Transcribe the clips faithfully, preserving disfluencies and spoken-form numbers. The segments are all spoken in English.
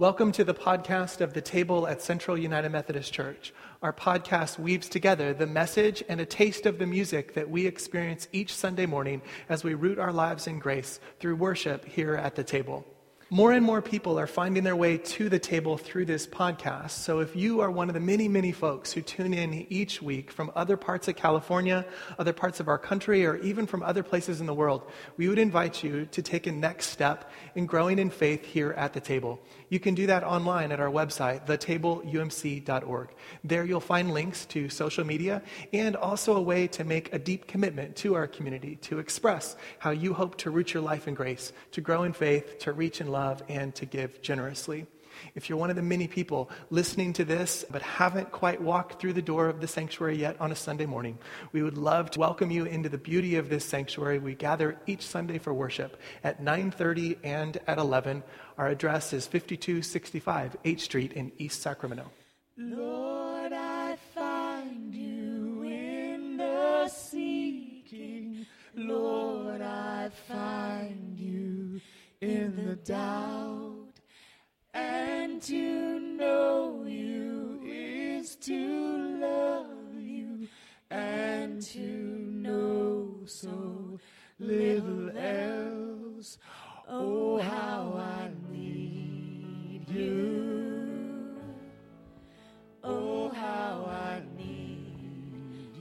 Welcome to the podcast of The Table at Central United Methodist Church. Our podcast weaves together the message and a taste of the music that we experience each Sunday morning as we root our lives in grace through worship here at The Table. More and more people are finding their way to the table through this podcast. So if you are one of the many, many folks who tune in each week from other parts of California, other parts of our country, or even from other places in the world, we would invite you to take a next step in growing in faith here at the table. You can do that online at our website, the table u m c dot org. There you'll find links to social media and also a way to make a deep commitment to our community, to express how you hope to root your life in grace, to grow in faith, to reach in love, and to give generously. If you're one of the many people listening to this but haven't quite walked through the door of the sanctuary yet on a Sunday morning, we would love to welcome you into the beauty of this sanctuary. We gather each Sunday for worship at nine thirty and at eleven. Our address is fifty-two sixty-five H Street in East Sacramento. Lord, I find you in the seeking. Lord, I find you in the doubt. And to know you is to love you, and to know so little else. Oh, how I need you. Oh, how I need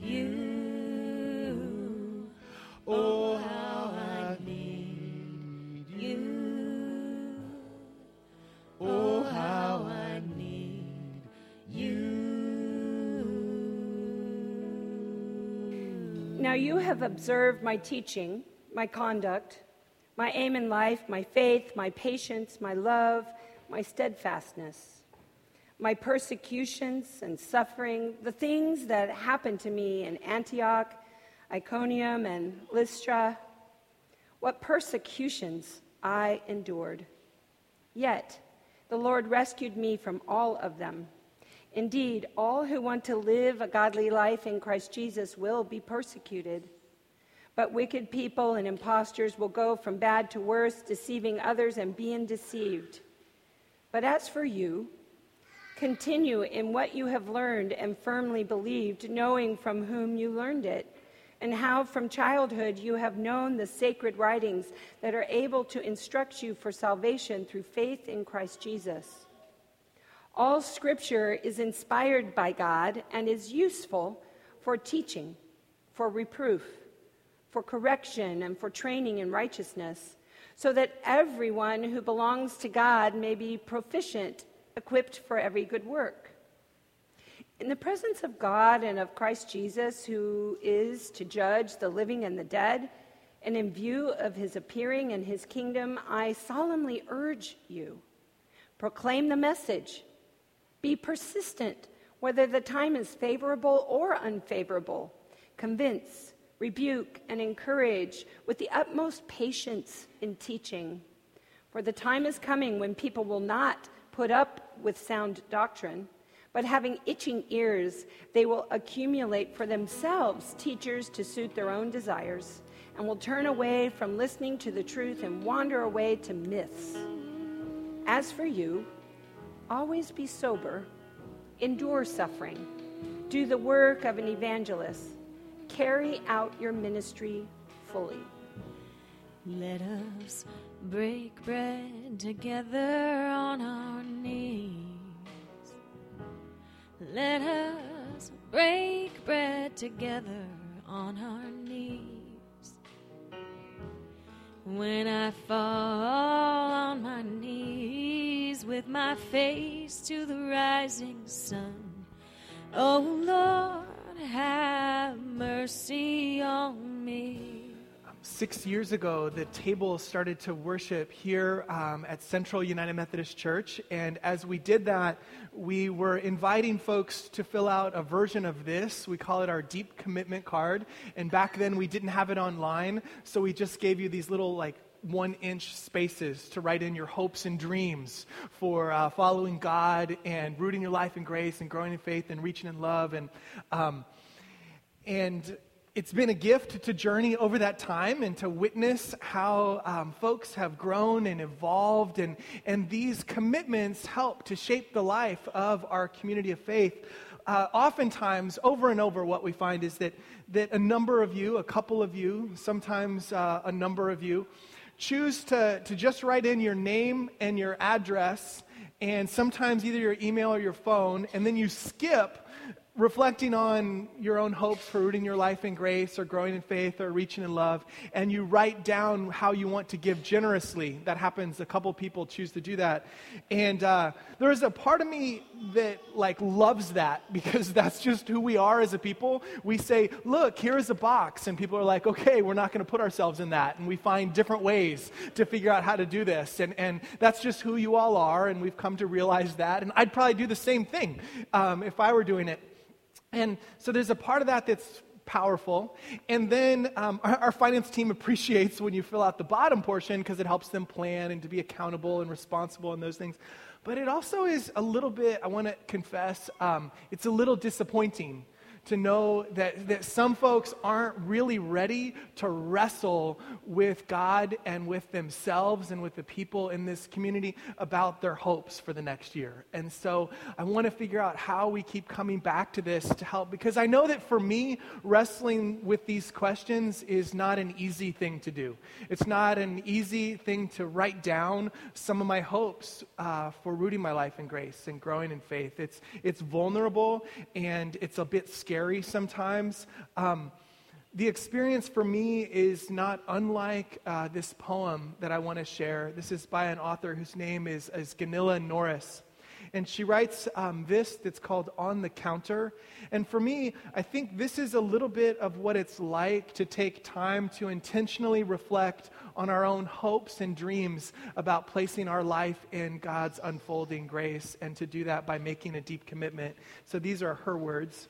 you. Oh, how I need you. Oh, how I need you. Now you have observed my teaching, my conduct, my aim in life, my faith, my patience, my love, my steadfastness, my persecutions and suffering, the things that happened to me in Antioch, Iconium, and Lystra, what persecutions I endured. Yet the Lord rescued me from all of them. Indeed, all who want to live a godly life in Christ Jesus will be persecuted. But wicked people and impostors will go from bad to worse, deceiving others and being deceived. But as for you, continue in what you have learned and firmly believed, knowing from whom you learned it, and how from childhood you have known the sacred writings that are able to instruct you for salvation through faith in Christ Jesus. All Scripture is inspired by God and is useful for teaching, for reproof, for correction, and for training in righteousness, so that everyone who belongs to God may be proficient, equipped for every good work. In the presence of God and of Christ Jesus, who is to judge the living and the dead, and in view of his appearing in his kingdom, I solemnly urge you, proclaim the message. Be persistent, whether the time is favorable or unfavorable. Convince, rebuke, and encourage with the utmost patience in teaching. For the time is coming when people will not put up with sound doctrine, but having itching ears, they will accumulate for themselves teachers to suit their own desires, and will turn away from listening to the truth and wander away to myths. As for you, always be sober, endure suffering, do the work of an evangelist, carry out your ministry fully. Let us break bread together on our knees. Let us break bread together on our knees. When I fall on my knees with my face to the rising sun, oh Lord, have mercy on me. Six years ago, the table started to worship here um, at Central United Methodist Church, and as we did that, we were inviting folks to fill out a version of this. We call it our Deep Commitment Card, and back then we didn't have it online, so we just gave you these little like one-inch spaces to write in your hopes and dreams for uh, following God and rooting your life in grace and growing in faith and reaching in love, and um, and It's been a gift to journey over that time and to witness how um, folks have grown and evolved, and, and these commitments help to shape the life of our community of faith. Uh, oftentimes, over and over, what we find is that, that a number of you, a couple of you, sometimes uh, a number of you, choose to, to just write in your name and your address, and sometimes either your email or your phone, and then you skip reflecting on your own hopes for rooting your life in grace or growing in faith or reaching in love, and you write down how you want to give generously. That happens. A couple people choose to do that. And uh, there is a part of me that like loves that, because that's just who we are as a people. We say, look, here is a box. And people are like, okay, we're not going to put ourselves in that. And we find different ways to figure out how to do this. And, and that's just who you all are. And we've come to realize that. And I'd probably do the same thing um, if I were doing it. And so there's a part of that that's powerful. And then um, our, our finance team appreciates when you fill out the bottom portion, because it helps them plan and to be accountable and responsible and those things. But it also is a little bit, I want to confess, um, it's a little disappointing to know that, that some folks aren't really ready to wrestle with God and with themselves and with the people in this community about their hopes for the next year. And so I want to figure out how we keep coming back to this to help, because I know that for me, wrestling with these questions is not an easy thing to do. It's not an easy thing to write down some of my hopes uh, for rooting my life in grace and growing in faith. It's, it's vulnerable, and it's a bit scary Scary sometimes. Um, the experience for me is not unlike uh, this poem that I want to share. This is by an author whose name is, is Gunilla Norris. And she writes um, this that's called On the Counter. And for me, I think this is a little bit of what it's like to take time to intentionally reflect on our own hopes and dreams about placing our life in God's unfolding grace, and to do that by making a deep commitment. So these are her words.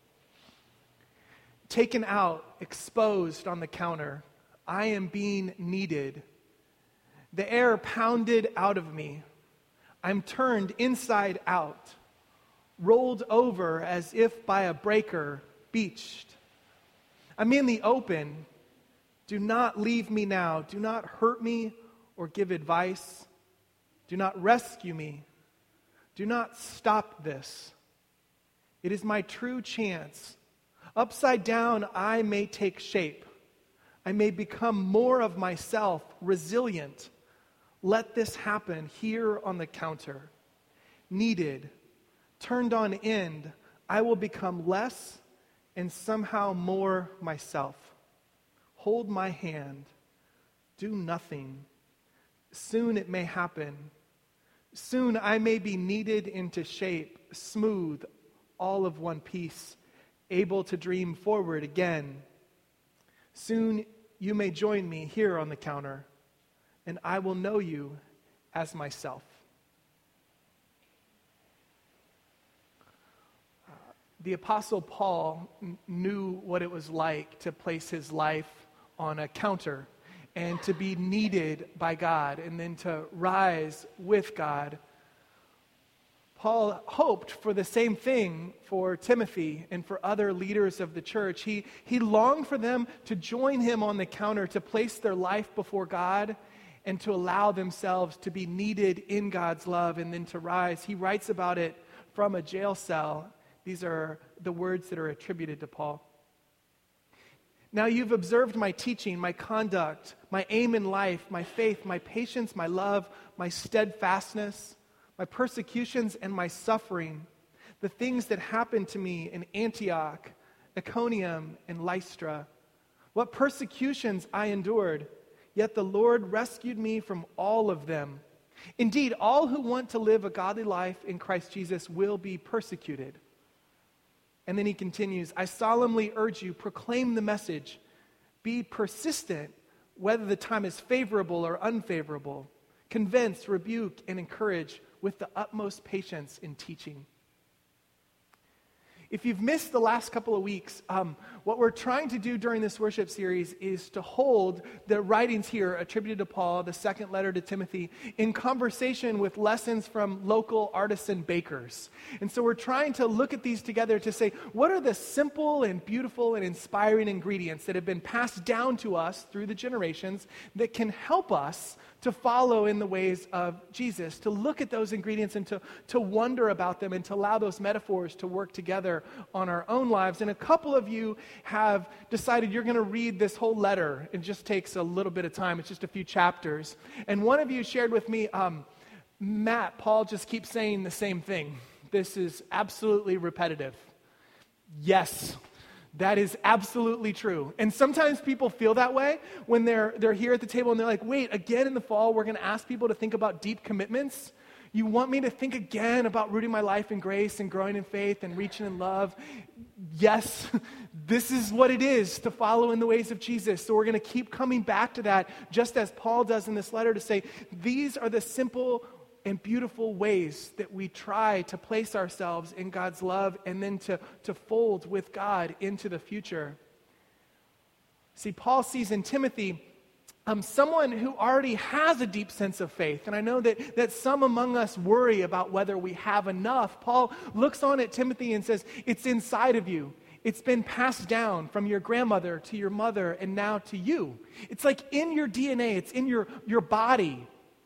Taken out, exposed on the counter, I am being kneaded. The air pounded out of me. I'm turned inside out, rolled over as if by a breaker, beached. I'm in the open. Do not leave me now. Do not hurt me or give advice. Do not rescue me. Do not stop this. It is my true chance. Upside down, I may take shape. I may become more of myself, resilient. Let this happen here on the counter. Needed, turned on end, I will become less and somehow more myself. Hold my hand. Do nothing. Soon it may happen. Soon I may be kneaded into shape, smooth, all of one piece, able to dream forward again. Soon you may join me here on the counter, and I will know you as myself. Uh, the Apostle Paul n- knew what it was like to place his life on a counter and to be kneaded by God and then to rise with God. Paul hoped for the same thing for Timothy and for other leaders of the church. He, he longed for them to join him on the counter, to place their life before God and to allow themselves to be kneaded in God's love and then to rise. He writes about it from a jail cell. These are the words that are attributed to Paul. Now you've observed my teaching, my conduct, my aim in life, my faith, my patience, my love, my steadfastness, my persecutions and my suffering, the things that happened to me in Antioch, Iconium, and Lystra. What persecutions I endured, yet the Lord rescued me from all of them. Indeed, all who want to live a godly life in Christ Jesus will be persecuted. And then he continues, I solemnly urge you, proclaim the message. Be persistent, whether the time is favorable or unfavorable. Convince, rebuke, and encourage with the utmost patience in teaching. If you've missed the last couple of weeks, um, what we're trying to do during this worship series is to hold the writings here attributed to Paul, the second letter to Timothy, in conversation with lessons from local artisan bakers. And so we're trying to look at these together to say, what are the simple and beautiful and inspiring ingredients that have been passed down to us through the generations that can help us to follow in the ways of Jesus, to look at those ingredients and to, to wonder about them and to allow those metaphors to work together on our own lives. And a couple of you have decided you're going to read this whole letter. It just takes a little bit of time. It's just a few chapters. And one of you shared with me, um, Matt, Paul just keeps saying the same thing. This is absolutely repetitive. Yes. That is absolutely true. And sometimes people feel that way when they're they're here at the table and they're like, wait, again in the fall, we're going to ask people to think about deep commitments? You want me to think again about rooting my life in grace and growing in faith and reaching in love? Yes, this is what it is to follow in the ways of Jesus. So we're going to keep coming back to that, just as Paul does in this letter, to say, these are the simple and beautiful ways that we try to place ourselves in God's love and then to, to fold with God into the future. See, Paul sees in Timothy um, someone who already has a deep sense of faith. And I know that, that some among us worry about whether we have enough. Paul looks on at Timothy and says, it's inside of you. It's been passed down from your grandmother to your mother and now to you. It's like in your D N A. It's in your, your body.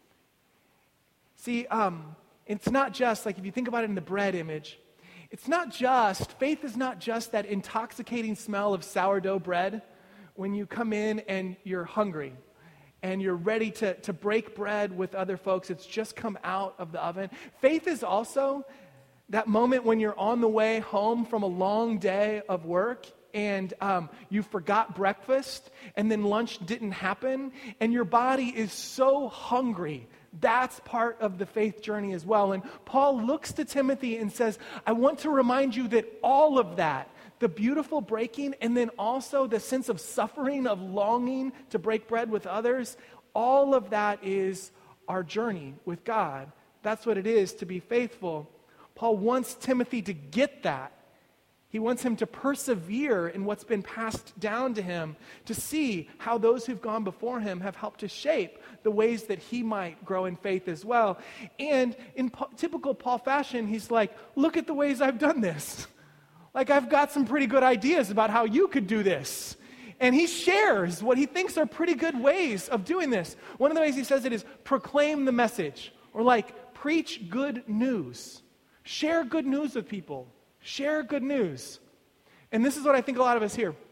See, um, it's not just, like if you think about it in the bread image, it's not just, faith is not just that intoxicating smell of sourdough bread when you come in and you're hungry and you're ready to, to break bread with other folks. It's just come out of the oven. Faith is also that moment when you're on the way home from a long day of work and um, you forgot breakfast and then lunch didn't happen and your body is so hungry. That's part of the faith journey as well. And Paul looks to Timothy and says, I want to remind you that all of that, the beautiful breaking and then also the sense of suffering, of longing to break bread with others, all of that is our journey with God. That's what it is to be faithful. Paul wants Timothy to get that. He wants him to persevere in what's been passed down to him, to see how those who've gone before him have helped to shape the ways that he might grow in faith as well. And in po- typical Paul fashion, he's like, look at the ways I've done this. Like, I've got some pretty good ideas about how you could do this. And he shares what he thinks are pretty good ways of doing this. One of the ways he says it is proclaim the message, or like preach good news. Share good news with people. Share good news. And this is what I think a lot of us hear.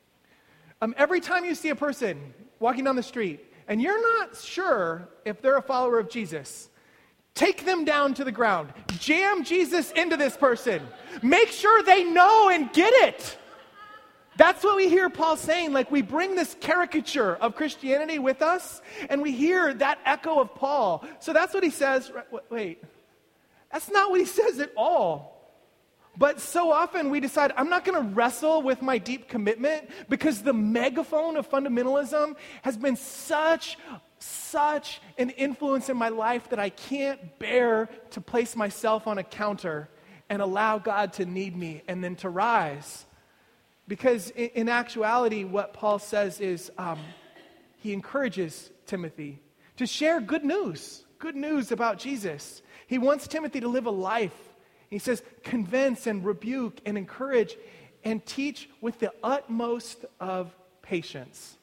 Um, every time you see a person walking down the street and you're not sure if they're a follower of Jesus, take them down to the ground. Jam Jesus into this person. Make sure they know and get it. That's what we hear Paul saying. Like, we bring this caricature of Christianity with us and we hear that echo of Paul. So that's what he says. Wait, that's not what he says at all. But so often we decide, I'm not going to wrestle with my deep commitment because the megaphone of fundamentalism has been such, such an influence in my life that I can't bear to place myself on a counter and allow God to need me and then to rise. Because in, in actuality, what Paul says is um, he encourages Timothy to share good news, good news about Jesus. He wants Timothy to live a life. He says, convince and rebuke and encourage and teach with the utmost of patience.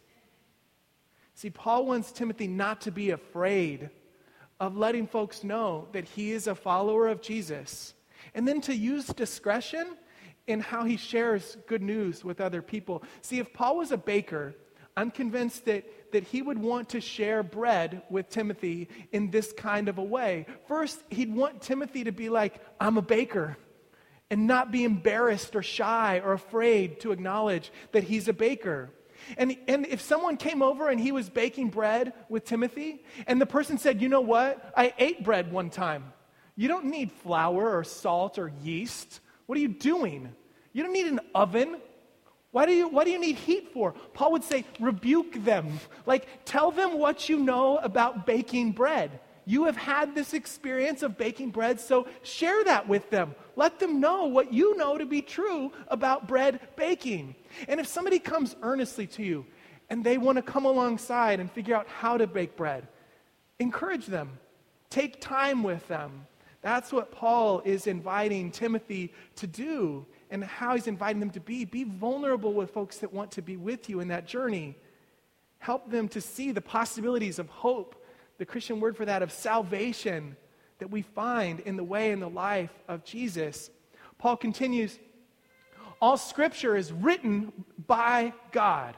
See, Paul wants Timothy not to be afraid of letting folks know that he is a follower of Jesus. And then to use discretion in how he shares good news with other people. See, if Paul was a baker, I'm convinced that, that he would want to share bread with Timothy in this kind of a way. First, he'd want Timothy to be like, I'm a baker, and not be embarrassed or shy or afraid to acknowledge that he's a baker. And, and if someone came over and he was baking bread with Timothy, and the person said, you know what, I ate bread one time. You don't need flour or salt or yeast. What are you doing? You don't need an oven. Why do you, what do you need heat for? Paul would say, rebuke them. Like, tell them what you know about baking bread. You have had this experience of baking bread, so share that with them. Let them know what you know to be true about bread baking. And if somebody comes earnestly to you and they want to come alongside and figure out how to bake bread, encourage them. Take time with them. That's what Paul is inviting Timothy to do and how he's inviting them to be. Be vulnerable with folks that want to be with you in that journey. Help them to see the possibilities of hope, the Christian word for that, of salvation that we find in the way and the life of Jesus. Paul continues, all Scripture is written by God.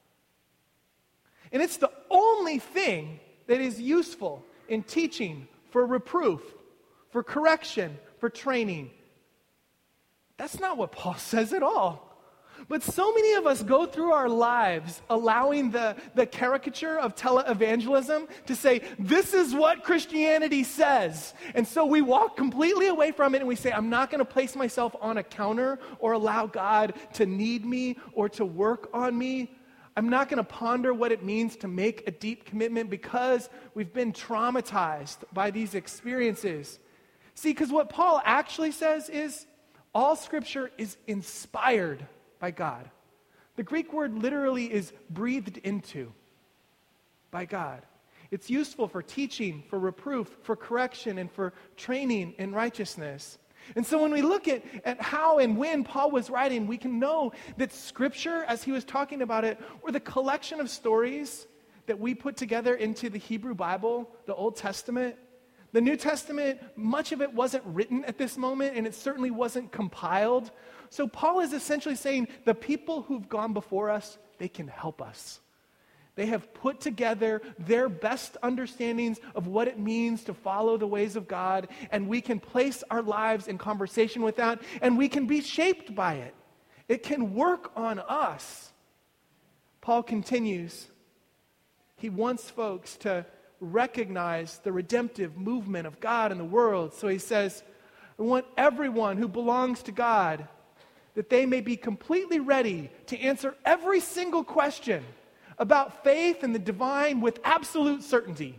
And it's the only thing that is useful in teaching, for reproof, for correction, for training. That's not what Paul says at all. But so many of us go through our lives allowing the, the caricature of televangelism to say, this is what Christianity says. And so we walk completely away from it and we say, I'm not going to place myself on a counter or allow God to need me or to work on me. I'm not going to ponder what it means to make a deep commitment because we've been traumatized by these experiences. See, because what Paul actually says is all Scripture is inspired by God. The Greek word literally is breathed into by God. It's useful for teaching, for reproof, for correction, and for training in righteousness. And so when we look at, at how and when Paul was writing, we can know that Scripture, as he was talking about it, were the collection of stories that we put together into the Hebrew Bible, the Old Testament. The New Testament, much of it wasn't written at this moment, and it certainly wasn't compiled. So Paul is essentially saying the people who've gone before us, they can help us. They have put together their best understandings of what it means to follow the ways of God, and we can place our lives in conversation with that, and we can be shaped by it. It can work on us. Paul continues. He wants folks to recognize the redemptive movement of God in the world. So he says, I want everyone who belongs to God that they may be completely ready to answer every single question about faith and the divine with absolute certainty.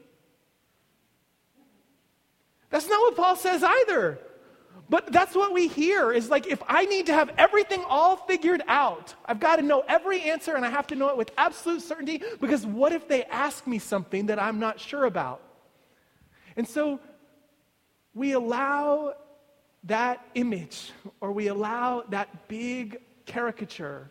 That's not what Paul says either. But that's what we hear is like, if I need to have everything all figured out, I've got to know every answer and I have to know it with absolute certainty, because what if they ask me something that I'm not sure about? And so we allow that image, or we allow that big caricature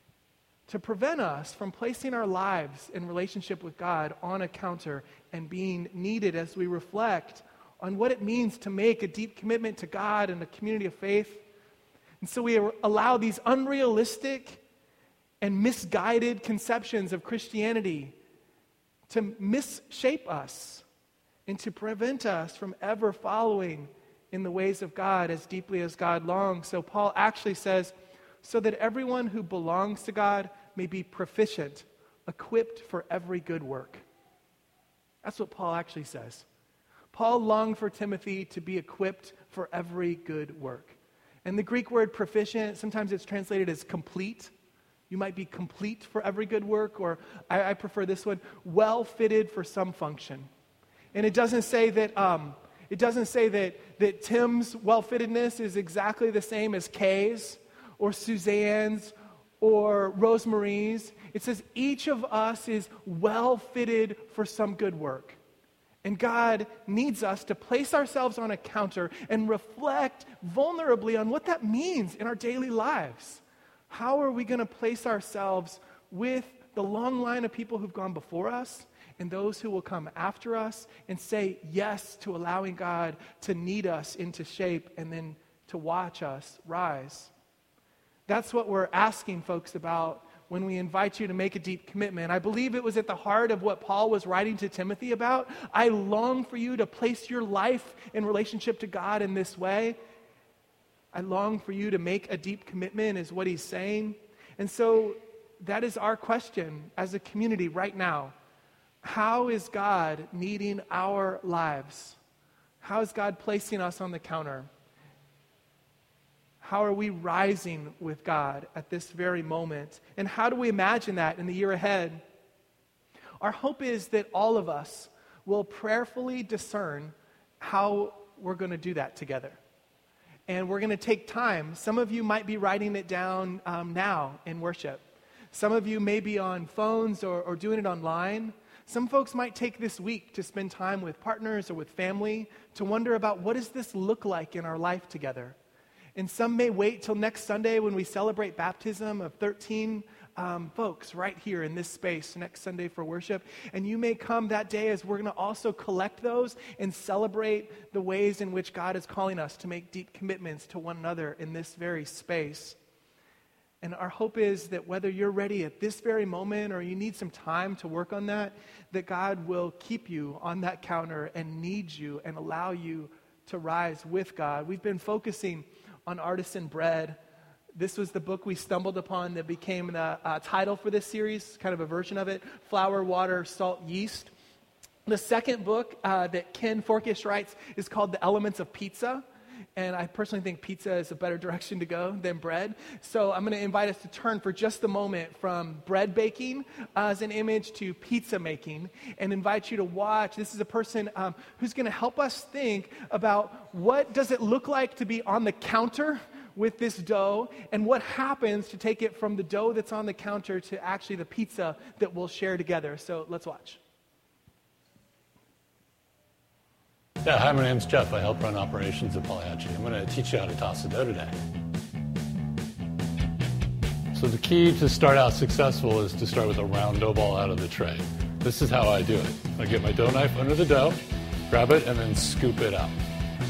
to prevent us from placing our lives in relationship with God on a counter and being needed as we reflect on what it means to make a deep commitment to God and a community of faith. And so we allow these unrealistic and misguided conceptions of Christianity to misshape us and to prevent us from ever following in the ways of God as deeply as God longs. So Paul actually says, so that everyone who belongs to God may be proficient, equipped for every good work. That's what Paul actually says. Paul longed for Timothy to be equipped for every good work. And the Greek word proficient, sometimes it's translated as complete. You might be complete for every good work, or I, I prefer this one, well fitted for some function. And it doesn't say that um, it doesn't say that that Tim's well-fittedness is exactly the same as Kay's or Suzanne's or Rosemary's. It says each of us is well-fitted for some good work. And God needs us to place ourselves on a counter and reflect vulnerably on what that means in our daily lives. How are we going to place ourselves with the long line of people who've gone before us and those who will come after us, and say yes to allowing God to knead us into shape and then to watch us rise? That's what we're asking folks about when we invite you to make a deep commitment. I believe it was at the heart of what Paul was writing to Timothy about. I long for you to place your life in relationship to God in this way. I long for you to make a deep commitment, is what he's saying. And so that is our question as a community right now. How is God needing our lives? How is God placing us on the counter? How are we rising with God at this very moment? And how do we imagine that in the year ahead? Our hope is that all of us will prayerfully discern how we're going to do that together. And we're going to take time. Some of you might be writing it down um, now in worship. Some of you may be on phones or, or doing it online. Some folks might take this week to spend time with partners or with family to wonder about what does this look like in our life together. And some may wait till next Sunday when we celebrate baptism of thirteen um, folks right here in this space next Sunday for worship. And you may come that day as we're going to also collect those and celebrate the ways in which God is calling us to make deep commitments to one another in this very space. And our hope is that whether you're ready at this very moment or you need some time to work on that, that God will keep you on that counter and need you and allow you to rise with God. We've been focusing on Artisan Bread. This was the book we stumbled upon that became the uh, title for this series, kind of a version of it, Flour, Water, Salt, Yeast. The second book uh, that Ken Forkish writes is called The Elements of Pizza. And I personally think pizza is a better direction to go than bread. So I'm going to invite us to turn for just a moment from bread baking uh, as an image to pizza making and invite you to watch. This is a person um, who's going to help us think about what does it look like to be on the counter with this dough and what happens to take it from the dough that's on the counter to actually the pizza that we'll share together. So let's watch. Yeah, hi, my name's Jeff. I help run operations at Polyhatchie. I'm going to teach you how to toss a dough today. So the key to start out successful is to start with a round dough ball out of the tray. This is how I do it. I get my dough knife under the dough, grab it, and then scoop it out.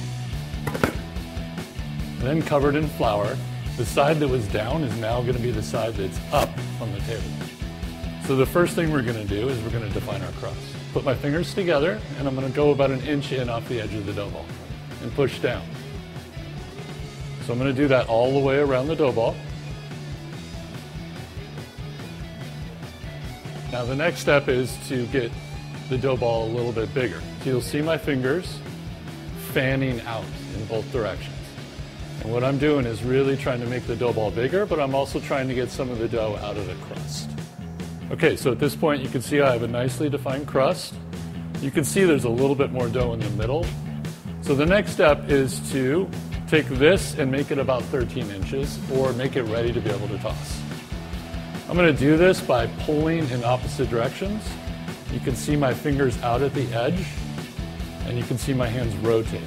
Then covered in flour, the side that was down is now going to be the side that's up on the table. So the first thing we're going to do is we're going to define our crust. Put my fingers together, and I'm going to go about an inch in off the edge of the dough ball and push down. So I'm going to do that all the way around the dough ball. Now the next step is to get the dough ball a little bit bigger. So you'll see my fingers fanning out in both directions. And what I'm doing is really trying to make the dough ball bigger, but I'm also trying to get some of the dough out of the crust. Okay, so at this point you can see I have a nicely defined crust. You can see there's a little bit more dough in the middle. So the next step is to take this and make it about thirteen inches or make it ready to be able to toss. I'm going to do this by pulling in opposite directions. You can see my fingers out at the edge and you can see my hands rotating.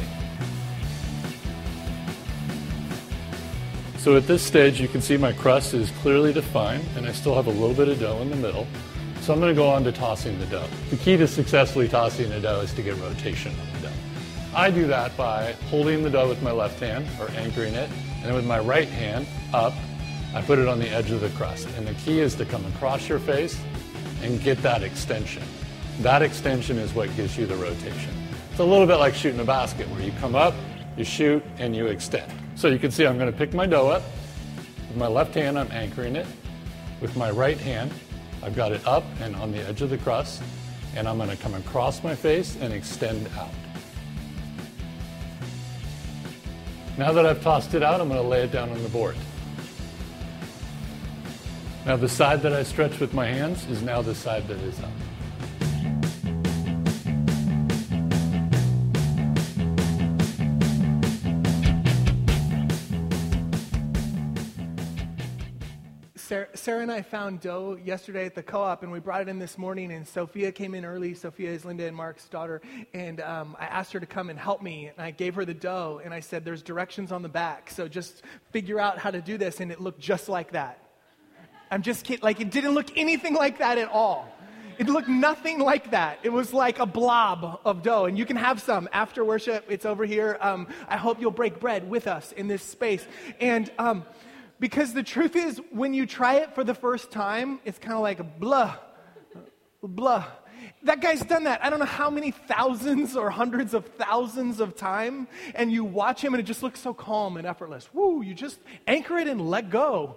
So at this stage, you can see my crust is clearly defined, and I still have a little bit of dough in the middle. So I'm going to go on to tossing the dough. The key to successfully tossing the dough is to get rotation on the dough. I do that by holding the dough with my left hand, or anchoring it, and then with my right hand up, I put it on the edge of the crust. And the key is to come across your face and get that extension. That extension is what gives you the rotation. It's a little bit like shooting a basket, where you come up, you shoot, and you extend. So you can see I'm going to pick my dough up. With my left hand, I'm anchoring it. With my right hand, I've got it up and on the edge of the crust, and I'm going to come across my face and extend out. Now that I've tossed it out, I'm going to lay it down on the board. Now the side that I stretch with my hands is now the side that is up. Sarah and I found dough yesterday at the co-op, and we brought it in this morning, and Sophia came in early. Sophia is Linda and Mark's daughter, and um, I asked her to come and help me, and I gave her the dough, and I said, there's directions on the back, so just figure out how to do this, and it looked just like that. I'm just kidding. Like, it didn't look anything like that at all. It looked nothing like that. It was like a blob of dough, and you can have some after worship. It's over here. Um, I hope you'll break bread with us in this space, and um because the truth is, when you try it for the first time, it's kind of like blah, blah. That guy's done that I don't know how many thousands or hundreds of thousands of times, and you watch him and it just looks so calm and effortless. Woo, you just anchor it and let go.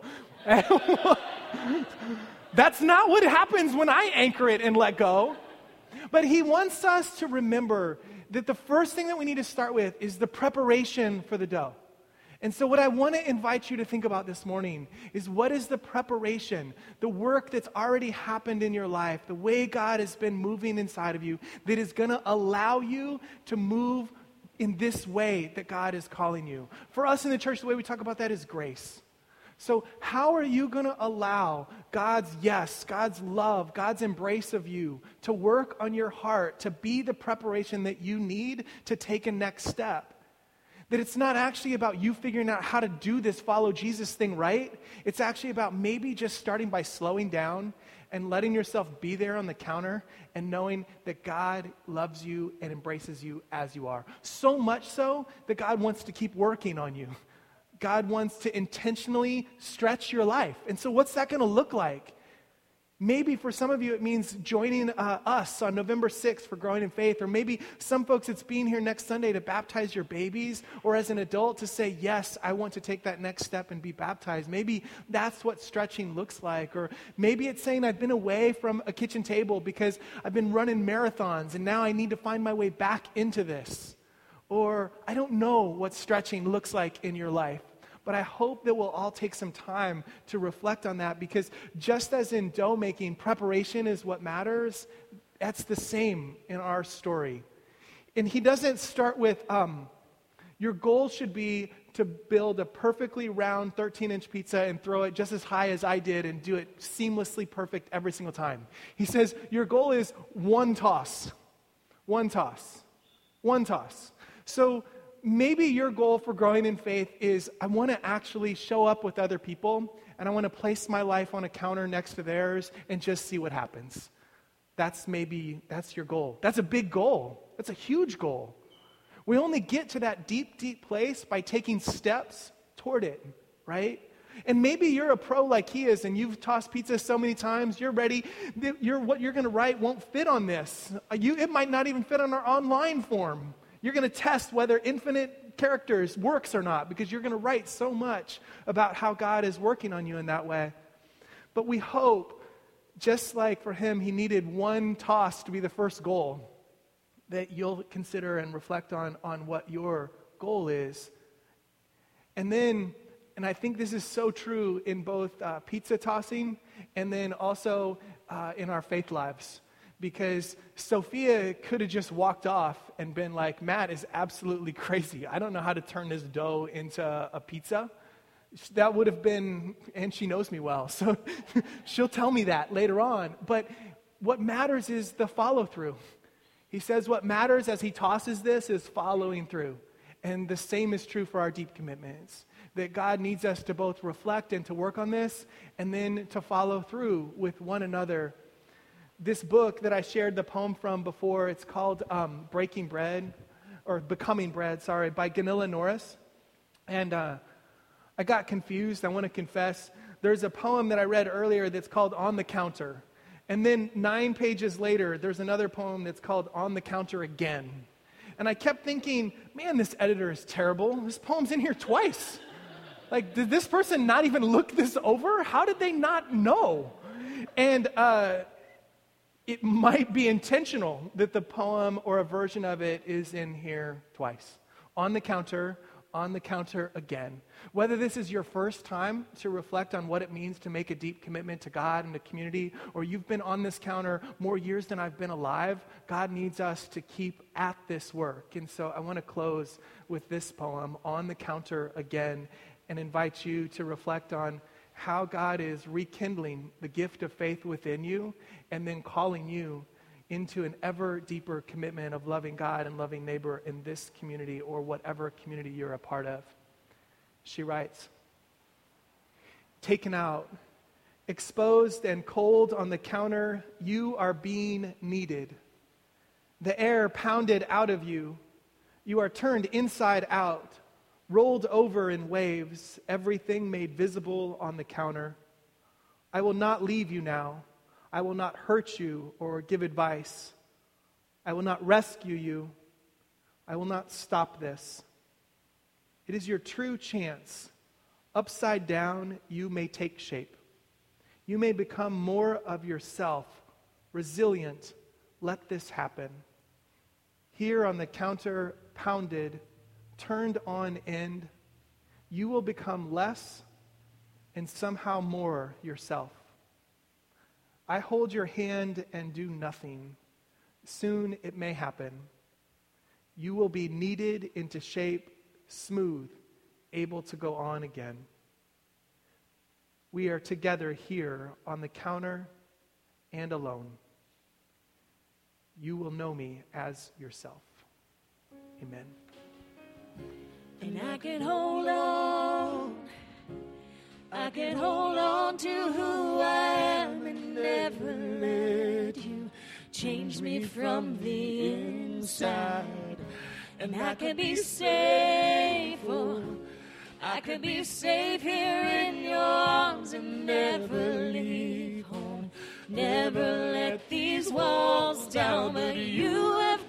That's not what happens when I anchor it and let go. But he wants us to remember that the first thing that we need to start with is the preparation for the dough. And so what I want to invite you to think about this morning is, what is the preparation, the work that's already happened in your life, the way God has been moving inside of you that is going to allow you to move in this way that God is calling you. For us in the church, the way we talk about that is grace. So how are you going to allow God's yes, God's love, God's embrace of you to work on your heart, to be the preparation that you need to take a next step? That it's not actually about you figuring out how to do this follow Jesus thing right. It's actually about maybe just starting by slowing down and letting yourself be there on the counter and knowing that God loves you and embraces you as you are. So much so that God wants to keep working on you. God wants to intentionally stretch your life. And so what's that going to look like? Maybe for some of you it means joining uh, us on November sixth for Growing in Faith, or maybe some folks it's being here next Sunday to baptize your babies, or as an adult to say, yes, I want to take that next step and be baptized. Maybe that's what stretching looks like. Or maybe it's saying, I've been away from a kitchen table because I've been running marathons and now I need to find my way back into this. Or I don't know what stretching looks like in your life. But I hope that we'll all take some time to reflect on that, because just as in dough making, preparation is what matters. That's the same in our story. And he doesn't start with, um, your goal should be to build a perfectly round thirteen-inch pizza and throw it just as high as I did and do it seamlessly perfect every single time. He says, your goal is one toss. One toss. One toss. So maybe your goal for Growing in Faith is, I want to actually show up with other people and I want to place my life on a counter next to theirs and just see what happens. That's maybe, that's your goal. That's a big goal. That's a huge goal. We only get to that deep, deep place by taking steps toward it, right? And maybe you're a pro like he is and you've tossed pizza so many times, you're ready, you're, what you're going to write won't fit on this. You, it might not even fit on our online form. You're going to test whether infinite characters works or not, because you're going to write so much about how God is working on you in that way. But we hope, just like for him, he needed one toss to be the first goal, that you'll consider and reflect on, on what your goal is. And then, and I think this is so true in both uh, pizza tossing and then also uh, in our faith lives. Because Sophia could have just walked off and been like, Matt is absolutely crazy. I don't know how to turn this dough into a pizza. That would have been, and she knows me well, so she'll tell me that later on. But what matters is the follow-through. He says what matters as he tosses this is following through. And the same is true for our deep commitments. That God needs us to both reflect and to work on this, and then to follow through with one another. This book that I shared the poem from before, it's called um, Breaking Bread, or Becoming Bread, sorry, by Gunilla Norris. And uh, I got confused, I want to confess. There's a poem that I read earlier that's called On the Counter. And then nine pages later, there's another poem that's called On the Counter Again. And I kept thinking, man, this editor is terrible. This poem's in here twice. Like, did this person not even look this over? How did they not know? And uh it might be intentional that the poem or a version of it is in here twice. On the counter, on the counter again. Whether this is your first time to reflect on what it means to make a deep commitment to God and to community, or you've been on this counter more years than I've been alive, God needs us to keep at this work. And so I want to close with this poem, On the Counter Again, and invite you to reflect on how God is rekindling the gift of faith within you and then calling you into an ever deeper commitment of loving God and loving neighbor in this community or whatever community you're a part of. She writes, taken out, exposed and cold on the counter, you are being kneaded. The air pounded out of you. You are turned inside out. Rolled over in waves, everything made visible on the counter. I will not leave you now. I will not hurt you or give advice. I will not rescue you. I will not stop this. It is your true chance. Upside down, you may take shape. You may become more of yourself, resilient. Let this happen. Here on the counter, pounded, turned on end, you will become less and somehow more yourself. I hold your hand and do nothing. Soon it may happen. You will be kneaded into shape, smooth, able to go on again. We are together here on the counter and alone. You will know me as yourself. Amen. And I can hold on. I can hold on to who I am and never let you change me from the inside. And I can be safe, oh, I can be safe here in your arms and never leave home. Never let these walls down, but you have